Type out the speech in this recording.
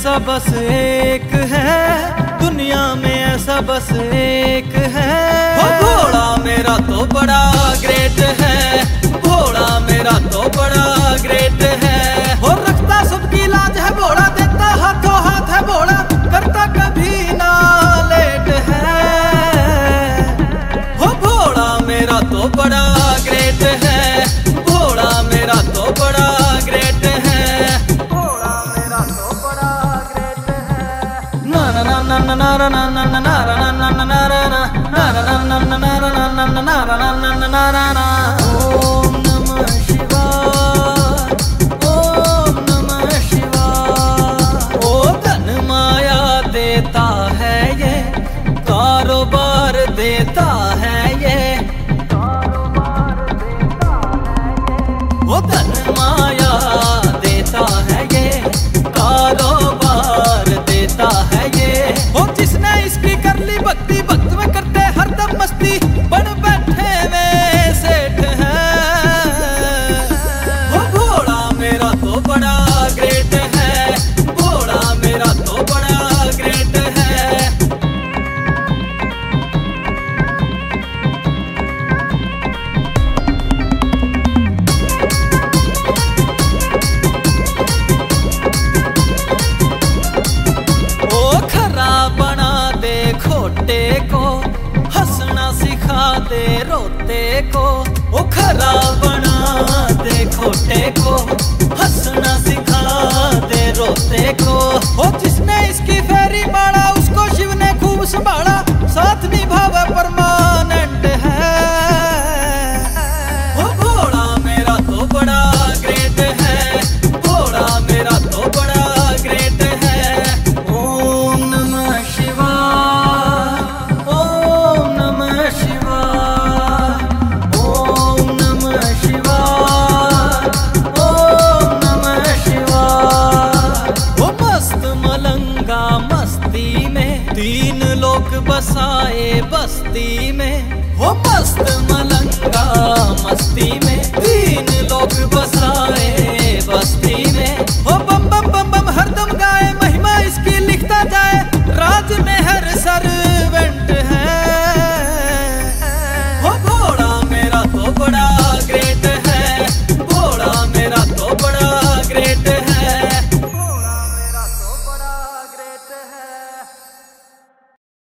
ऐसा बस एक है, दुनिया में ऐसा बस एक है। वो भोला मेरा तो बड़ा ग्रेट है, भोला मेरा तो बड़ा ग्रेट है। वो रखता सबकी लाज है भोला, देता हाथों हाथ है भोला, करता कभी ना लेट है। वो भोला मेरा तो बड़ा ग्रेट है, भोला मेरा तो बड़ा ग्रेट है। भोला मेरा तो बड़ा ग्रेट है। ना ना ना ना ना ना ना ना ना ना ना ना ना ना ना। ओम नमः शिवाय, ओम नमः शिवाय। ओ धन माया देता है ये, कारोबार देता है ये, वो धन माया देता है ये, कारोबार देता है ये। वो जिसने इसकी कर ली भक्ति, भक्त में करते हरदम मस्ती, बन बैठे में सेठ है। वो भोला मेरा तो बड़ा ग्रेट है, भोला मेरा तो बड़ा ग्रेट है। ओ खरा बना दे खोटे को, हंसना सिखा दे रोते को। ओ खरा बना दे खोटे को, हंसना सिखा दे रोते को। वो जिसने इसकी फेरी मारा, उसको शिव ने खूब संभाला, साथ निभावे परमानेंट है। वो भोला मेरा तो बड़ा ग्रेट है, भोला मेरा तो बड़ा ग्रेट है। ओम नमः शिवाय, ओम नमः शिवाय, ओम नमः शिवाय, ओम नमः शिवाय। वो मस्त मलंगा मस्ती में, तीन लोग बसाए बस्ती में। वो मस्त